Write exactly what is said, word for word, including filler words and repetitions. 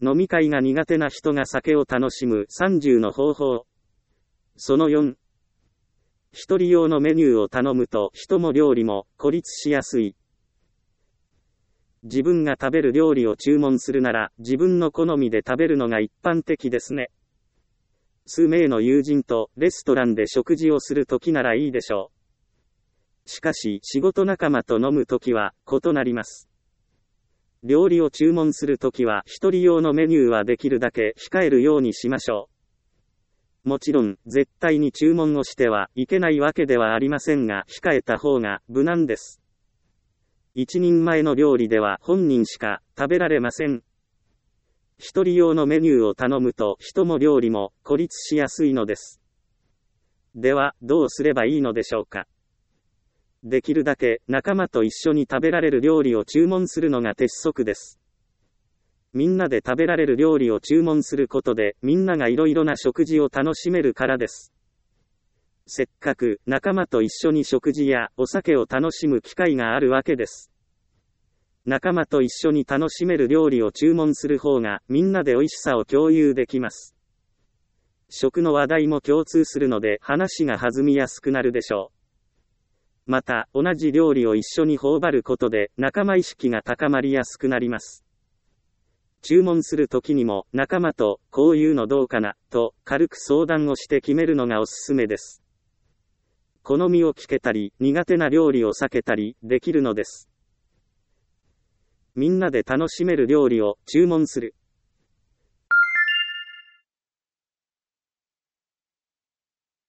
飲み会が苦手な人が酒を楽しむさんじゅうの方法。そのよん。一人用のメニューを頼むと人も料理も孤立しやすい。自分が食べる料理を注文するなら自分の好みで食べるのが一般的ですね。数名の友人とレストランで食事をするときならいいでしょう。しかし仕事仲間と飲むときは異なります。料理を注文するときは一人用のメニューはできるだけ控えるようにしましょう。もちろん絶対に注文をしてはいけないわけではありませんが、控えた方が無難です。一人前の料理では本人しか食べられません。一人用のメニューを頼むと人も料理も孤立しやすいのです。ではどうすればいいのでしょうか。できるだけ仲間と一緒に食べられる料理を注文するのが鉄則です。みんなで食べられる料理を注文することでみんながいろいろな食事を楽しめるからです。せっかく仲間と一緒に食事やお酒を楽しむ機会があるわけです。仲間と一緒に楽しめる料理を注文する方がみんなで美味しさを共有できます。食の話題も共通するので話が弾みやすくなるでしょう。また、同じ料理を一緒に頬張ることで仲間意識が高まりやすくなります。注文するときにも仲間とこういうのどうかなと軽く相談をして決めるのがおすすめです。好みを聞けたり苦手な料理を避けたりできるのです。みんなで楽しめる料理を注文する。